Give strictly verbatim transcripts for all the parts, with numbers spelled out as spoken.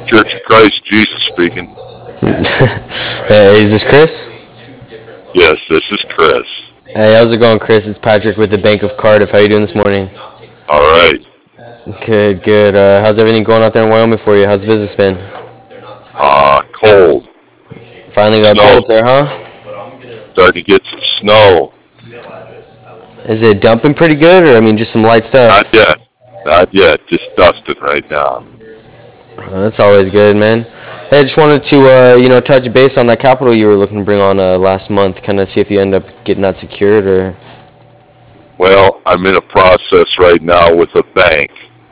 Church of Christ Jesus speaking. Hey, is this Chris? Yes, this is Chris. Hey, how's it going, Chris? It's Patrick with the Bank of Cardiff. How you doing this morning? All right. Good, good. Uh, how's everything going out there in Wyoming for you? How's business been? Uh, cold. Finally got Snow. cold there, huh? Starting to get some snow. Is it dumping pretty good, or I mean, just some light stuff? Not yet. Not yet. Just dusting right now. Uh, that's always good, man. Hey, I just wanted to, uh, you know, touch base on that capital you were looking to bring on uh, last month. Kind of see if you end up getting that secured, or. Well, I'm in a process right now with a bank.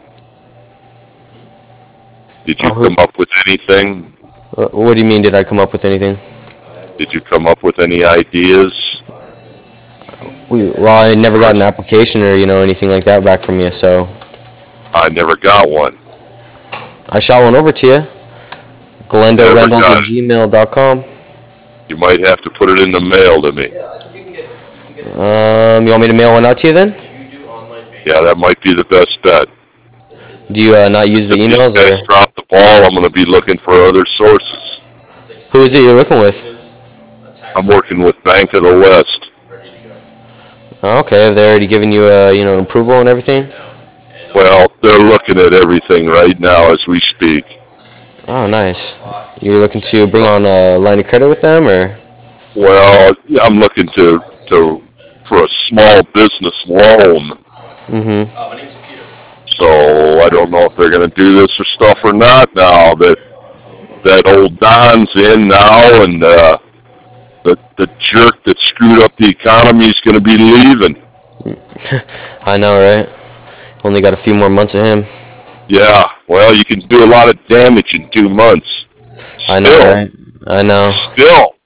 Did you Oh, who- come up with anything? Uh, What do you mean? Did I come up with anything? Did you come up with any ideas? We, well, I never got an application or you know anything like that back from you, so I never got one. I shot one over to you. Glendo Never Reynolds got at it. gmail dot com. You might have to put it in the mail to me. Um, you want me to mail one out to you then? Yeah, that might be the best bet. Do you uh, not use the If emails, these guys or drop the ball, I'm going to be looking for other sources. who is it you're working with? I'm working with Bank of the West. Oh, okay, have they already given you uh, you know approval and everything? Well, they're looking at everything right now as we speak. Oh, nice. You're looking to bring on a line of credit with them, or? Well, I'm looking to to for a small business loan. Mm-hmm. So I don't know if they're going to do this or stuff or not now that that old Don's in now, and uh, the the jerk that screwed up the economy is going to be leaving. I know, right? Only got a few more months of him. Yeah, well, you can do a lot of damage in two months. I know, Still, right? I know. Still.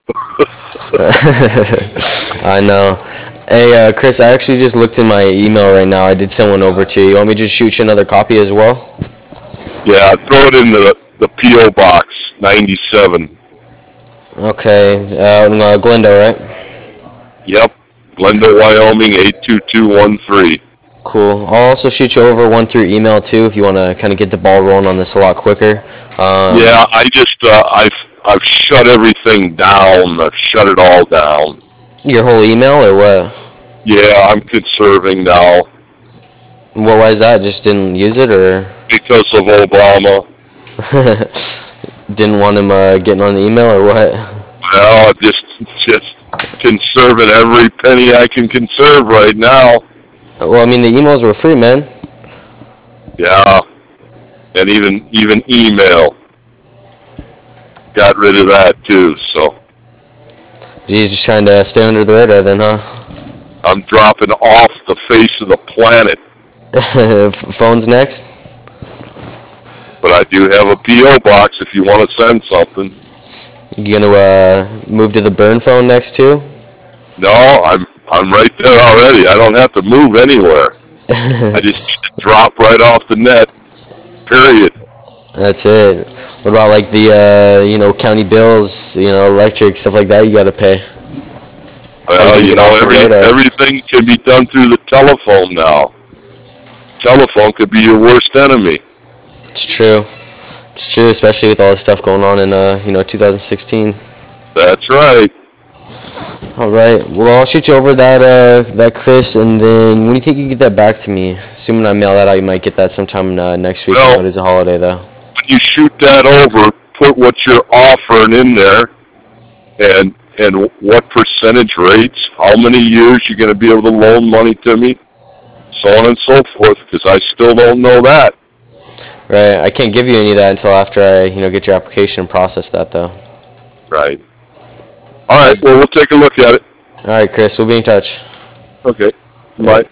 I know. Hey, uh, Chris, I actually just looked in my email right now. I did send one over to you. You want me to just shoot you another copy as well? Yeah, throw it in the the P O box ninety-seven. Okay. Uh, in, uh, Glendo, right? Yep, Glendale, Wyoming eight two two one three. Cool. I'll also shoot you over one through email too if you want to kind of get the ball rolling on this a lot quicker. Um, Yeah, I just uh, I've I've shut everything down. I've shut it all down. Your whole email or what? Yeah, I'm conserving now What? Why is that? Just didn't use it, or because of Obama. didn't want him uh, getting on the email, or what? Well, I'm just just conserving every penny I can conserve right now. Well, I mean, the emails were free, man. Yeah, and even even email. Got rid of that too. So He's just trying to stay under the radar then, huh? I'm dropping off the face of the planet. Phones next? But I do have a P O box if you want to send something. You gonna uh, move to the burn phone next too? No, I'm I'm right there already. I don't have to move anywhere. I just need to drop right off the net. Period. That's it. What about like the uh, you know county bills, you know electric stuff like that you gotta pay? Well, you know, every, everything can be done through the telephone now. Telephone could be your worst enemy. It's true. It's true, especially with all this stuff going on in uh, you know two thousand sixteen. That's right. All right. Well, I'll shoot you over that uh, that Chris, and then when do you think you can get that back to me? Assuming I mail that out, you might get that sometime uh, next week. Well, It is a holiday, though. When you shoot that over, put what you're offering in there, and and what percentage rates, how many years you're going to be able to loan money to me, so on and so forth, because I still don't know that. Right. I can't give you any of that until after I, you know, get your application and process that, though. Right. All right. Well, we'll take a look at it. All right, Chris. We'll be in touch. Okay. Bye.